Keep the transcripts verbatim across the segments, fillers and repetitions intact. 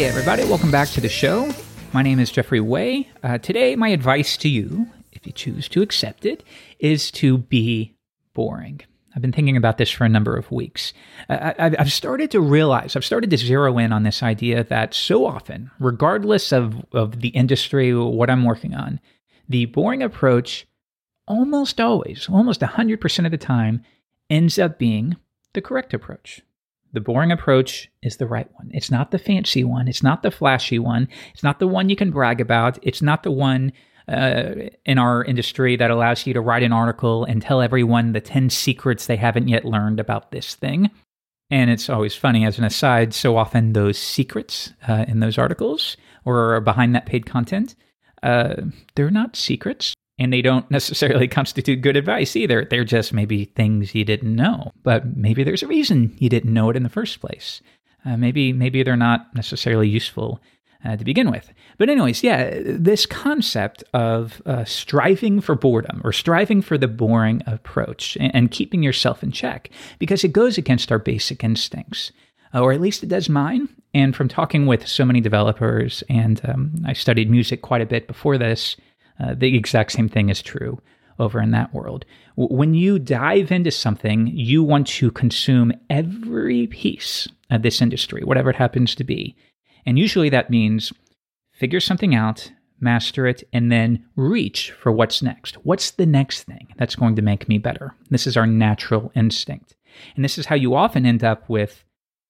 Hey everybody, welcome back to the show. My name is Jeffrey Way. Uh, today, my advice to you, if you choose to accept it, is to be boring. I've been thinking about this for a number of weeks. Uh, I, I've started to realize, I've started to zero in on this idea that so often, regardless of, of the industry or what I'm working on, the boring approach almost always, almost one hundred percent of the time, ends up being the correct approach. The boring approach is the right one. It's not the fancy one. It's not the flashy one. It's not the one you can brag about. It's not the one uh, in our industry that allows you to write an article and tell everyone the ten secrets they haven't yet learned about this thing. And it's always funny, as an aside, so often those secrets uh, in those articles or behind that paid content, uh, they're not secrets. And they don't necessarily constitute good advice either. They're just maybe things you didn't know. But maybe there's a reason you didn't know it in the first place. Uh, maybe maybe they're not necessarily useful uh, to begin with. But anyways, yeah, this concept of uh, striving for boredom or striving for the boring approach and, and keeping yourself in check, because it goes against our basic instincts. Uh, or at least it does mine. And from talking with so many developers, and um, I studied music quite a bit before this, Uh, the exact same thing is true over in that world. W- when you dive into something, you want to consume every piece of this industry, whatever it happens to be. And usually that means figure something out, master it, and then reach for what's next. What's the next thing that's going to make me better? This is our natural instinct. And this is how you often end up with,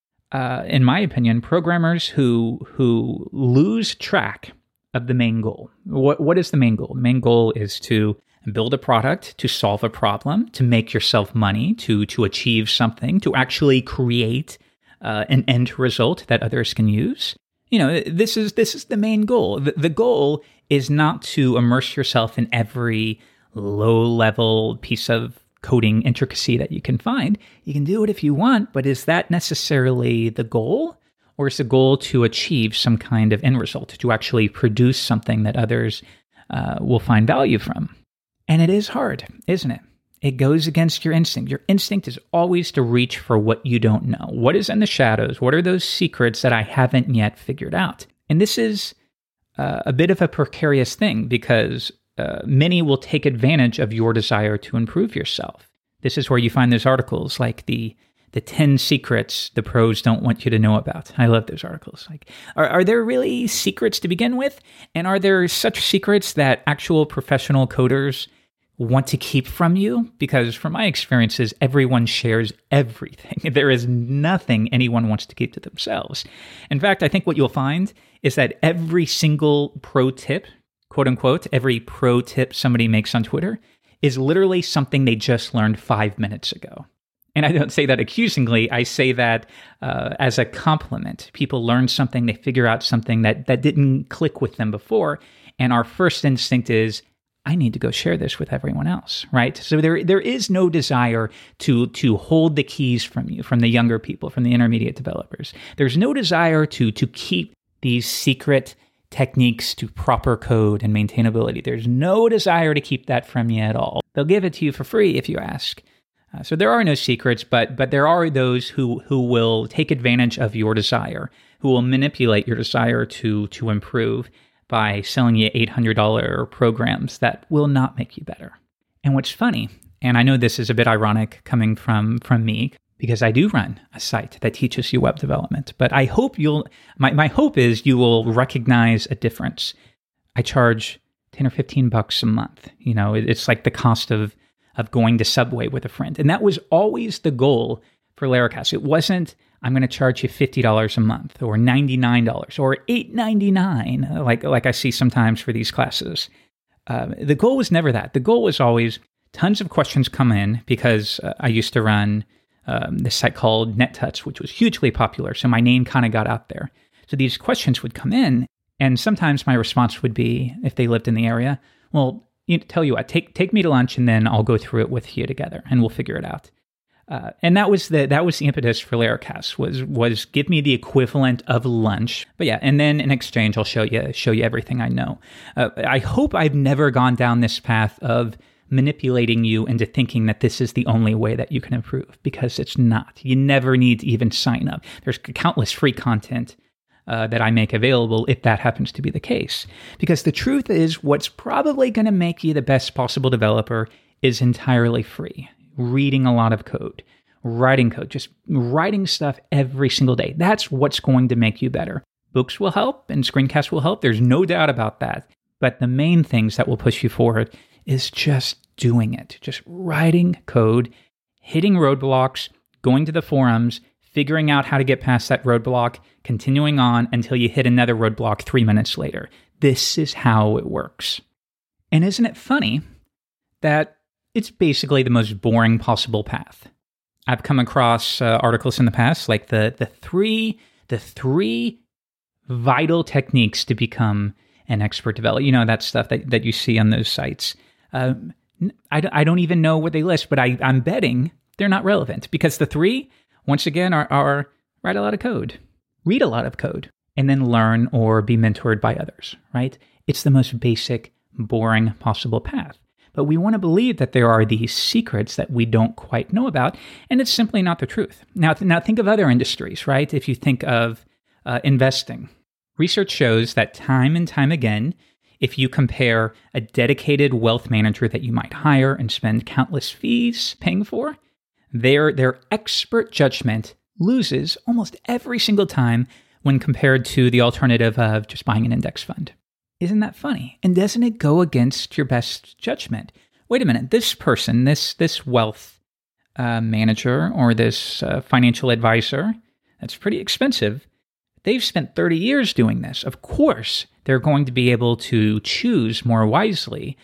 uh, in my opinion, programmers who who lose track of the main goal. What What is the main goal? The main goal is to build a product, to solve a problem, to make yourself money, to to achieve something, to actually create uh, an end result that others can use. You know, this is this is the main goal. The, the goal is not to immerse yourself in every low-level piece of coding intricacy that you can find. You can do it if you want, but is that necessarily the goal? Or is the goal to achieve some kind of end result, to actually produce something that others uh, will find value from? And it is hard, isn't it? It goes against your instinct. Your instinct is always to reach for what you don't know. What is in the shadows? What are those secrets that I haven't yet figured out? And this is uh, a bit of a precarious thing, because uh, many will take advantage of your desire to improve yourself. This is where you find those articles like the The ten secrets the pros don't want you to know about. I love those articles. Like, are, are there really secrets to begin with? And are there such secrets that actual professional coders want to keep from you? Because from my experiences, everyone shares everything. There is nothing anyone wants to keep to themselves. In fact, I think what you'll find is that every single pro tip, quote unquote, every pro tip somebody makes on Twitter is literally something they just learned five minutes ago. And I don't say that accusingly. I say that uh, as a compliment. People learn something, they figure out something that, that didn't click with them before. And our first instinct is, I need to go share this with everyone else, right? So there there is no desire to, to hold the keys from you, from the younger people, from the intermediate developers. There's no desire to, to keep these secret techniques to proper code and maintainability. There's no desire to keep that from you at all. They'll give it to you for free if you ask. Uh, so there are no secrets, but but there are those who who will take advantage of your desire, who will manipulate your desire to to improve by selling you eight hundred dollars programs that will not make you better. And what's funny, and I know this is a bit ironic coming from from me, because I do run a site that teaches you web development, but I hope you'll, my, my hope is you will recognize a difference. I charge ten or fifteen bucks a month. You know, it, it's like the cost of of going to Subway with a friend. And that was always the goal for Laracast. It wasn't, I'm going to charge you fifty dollars a month or ninety-nine dollars or eight ninety-nine, like, like I see sometimes for these classes. Uh, the goal was never that. The goal was always tons of questions come in, because uh, I used to run um, this site called NetTouch, which was hugely popular. So my name kind of got out there. So these questions would come in, and sometimes my response would be, if they lived in the area, well, you tell you what, take take me to lunch, and then I'll go through it with you together, and we'll figure it out. Uh, and that was the that was the impetus for Laracast, was was give me the equivalent of lunch. But yeah, and then in exchange, I'll show you show you everything I know. Uh, I hope I've never gone down this path of manipulating you into thinking that this is the only way that you can improve, because it's not. You never need to even sign up. There's countless free content uh, that I make available if that happens to be the case. Because the truth is, what's probably going to make you the best possible developer is entirely free. Reading a lot of code, writing code, just writing stuff every single day. That's what's going to make you better. Books will help and screencasts will help. There's no doubt about that. But the main things that will push you forward is just doing it. Just writing code, hitting roadblocks, going to the forums, figuring out how to get past that roadblock, continuing on until you hit another roadblock three minutes later. This is how it works. And isn't it funny that it's basically the most boring possible path? I've come across uh, articles in the past like the the three the three vital techniques to become an expert developer. You know, that stuff that, that you see on those sites. Um, I, I don't even know what they list, but I, I'm betting they're not relevant because the three, once again, are, are write a lot of code, read a lot of code, and then learn or be mentored by others, right? It's the most basic, boring possible path. But we want to believe that there are these secrets that we don't quite know about, and it's simply not the truth. Now, now think of other industries, right? If you think of uh, investing, research shows that time and time again, if you compare a dedicated wealth manager that you might hire and spend countless fees paying for, their, their expert judgment loses almost every single time when compared to the alternative of just buying an index fund. Isn't that funny? And doesn't it go against your best judgment? Wait a minute, this person, this this wealth uh, manager or this uh, financial advisor, that's pretty expensive. They've spent thirty years doing this. Of course, they're going to be able to choose more wisely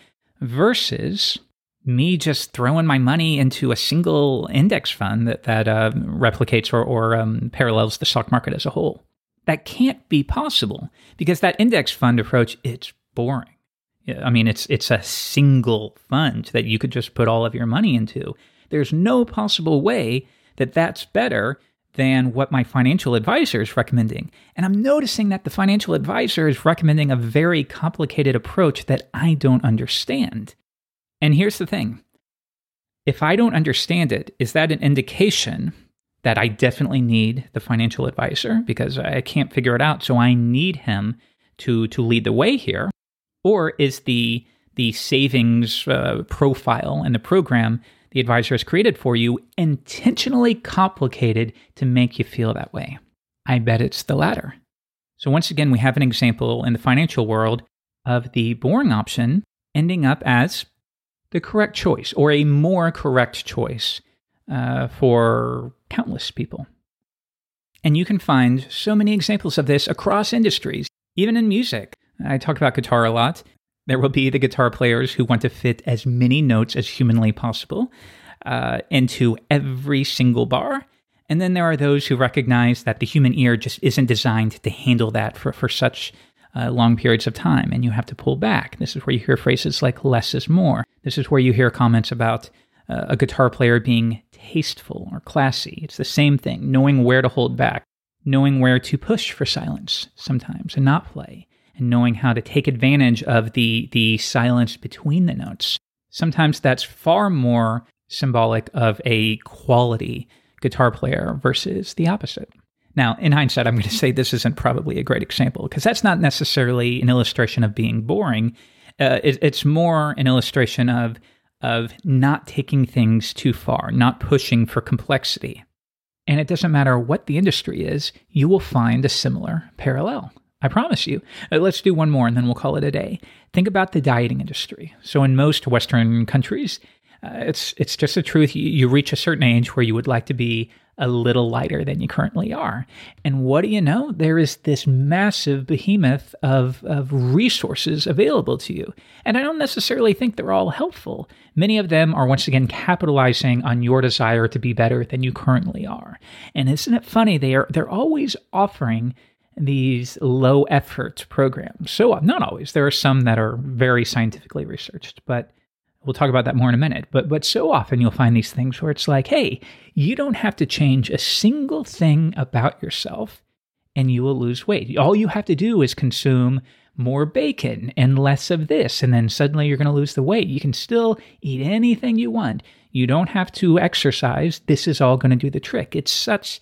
versus me just throwing my money into a single index fund that, that uh, replicates or, or um, parallels the stock market as a whole. That can't be possible because that index fund approach, it's boring. I mean, it's it's a single fund that you could just put all of your money into. There's no possible way that that's better than what my financial advisor is recommending. And I'm noticing that the financial advisor is recommending a very complicated approach that I don't understand. And here's the thing. If I don't understand it, is that an indication that I definitely need the financial advisor because I can't figure it out, so I need him to to lead the way here? Or is the the savings uh, profile and the program the advisor has created for you intentionally complicated to make you feel that way? I bet it's the latter. So once again, we have an example in the financial world of the boring option ending up as the correct choice or a more correct choice uh, for countless people. And you can find so many examples of this across industries, even in music. I talk about guitar a lot. There will be the guitar players who want to fit as many notes as humanly possible uh, into every single bar. And then there are those who recognize that the human ear just isn't designed to handle that for, for such uh, long periods of time, and you have to pull back. This is where you hear phrases like less is more. This is where you hear comments about uh, a guitar player being tasteful or classy. It's the same thing, knowing where to hold back, knowing where to push for silence sometimes and not play, and knowing how to take advantage of the, the silence between the notes. Sometimes that's far more symbolic of a quality guitar player versus the opposite. Now, in hindsight, I'm going to say this isn't probably a great example because that's not necessarily an illustration of being boring. Uh, it, it's more an illustration of, of not taking things too far, not pushing for complexity. And it doesn't matter what the industry is, you will find a similar parallel. I promise you. Uh, let's do one more and then we'll call it a day. Think about the dieting industry. So in most Western countries, uh, it's it's just the truth. You, you reach a certain age where you would like to be a little lighter than you currently are. And what do you know? There is this massive behemoth of, of resources available to you. And I don't necessarily think they're all helpful. Many of them are once again capitalizing on your desire to be better than you currently are. And isn't it funny? They are they're always offering these low effort programs. So not always. There are some that are very scientifically researched, but we'll talk about that more in a minute. But but so often you'll find these things where it's like, hey, you don't have to change a single thing about yourself and you will lose weight. All you have to do is consume more bacon and less of this, and then suddenly you're going to lose the weight. You can still eat anything you want. You don't have to exercise. This is all going to do the trick. It's such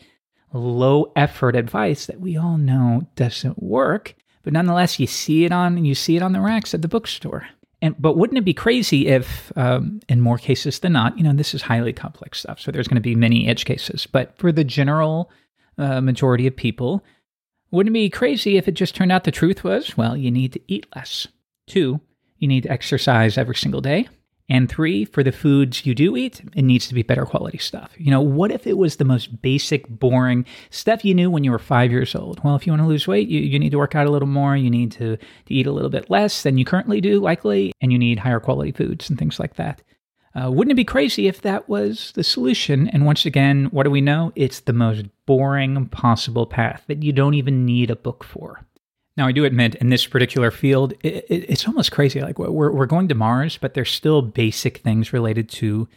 low effort advice that we all know doesn't work, but nonetheless, you see it on you see it on the racks at the bookstore. And but wouldn't it be crazy if, um, in more cases than not, you know, this is highly complex stuff, so there's going to be many edge cases. But for the general uh, majority of people, wouldn't it be crazy if it just turned out the truth was, well, you need to eat less. Two, you need to exercise every single day. And three, for the foods you do eat, it needs to be better quality stuff. You know, what if it was the most basic, boring stuff you knew when you were five years old? Well, if you want to lose weight, you, you need to work out a little more. You need to, to eat a little bit less than you currently do, likely, and you need higher quality foods and things like that. Uh, wouldn't it be crazy if that was the solution? And once again, what do we know? It's the most boring possible path that you don't even need a book for. Now, I do admit, in this particular field, it, it, it's almost crazy. Like we're we're going to Mars, but there's still basic things related to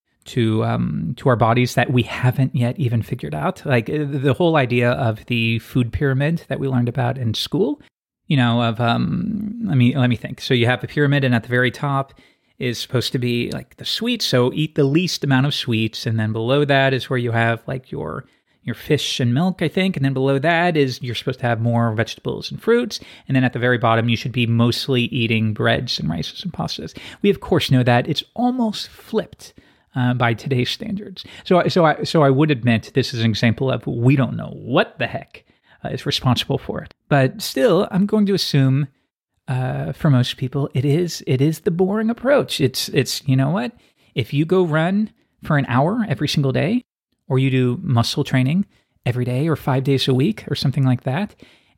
to um, to our bodies that we haven't yet even figured out. Like the whole idea of the food pyramid that we learned about in school. You know, of um, let me let me think. So you have a pyramid, and at the very top is supposed to be like the sweets. So eat the least amount of sweets, and then below that is where you have like your your fish and milk, I think. And then below that is you're supposed to have more vegetables and fruits. And then at the very bottom, you should be mostly eating breads and rices and pastas. We, of course, know that it's almost flipped uh, by today's standards. So, so, I, so I would admit this is an example of we don't know what the heck uh, is responsible for it. But still, I'm going to assume uh, for most people, it is it is the boring approach. It's it's you know what? If you go run for an hour every single day, or you do muscle training every day or five days a week or something like that,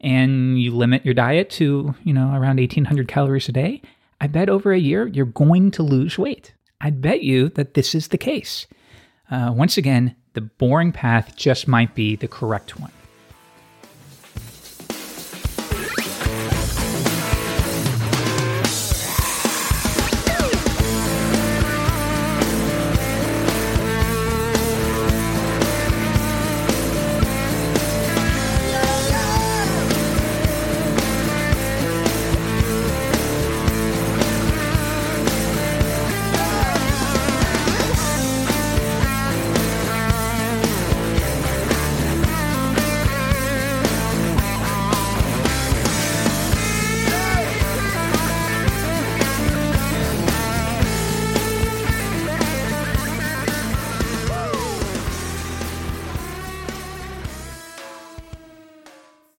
and you limit your diet to, you know, around eighteen hundred calories a day, I bet over a year you're going to lose weight. I'd bet you that this is the case. Uh, once again, the boring path just might be the correct one.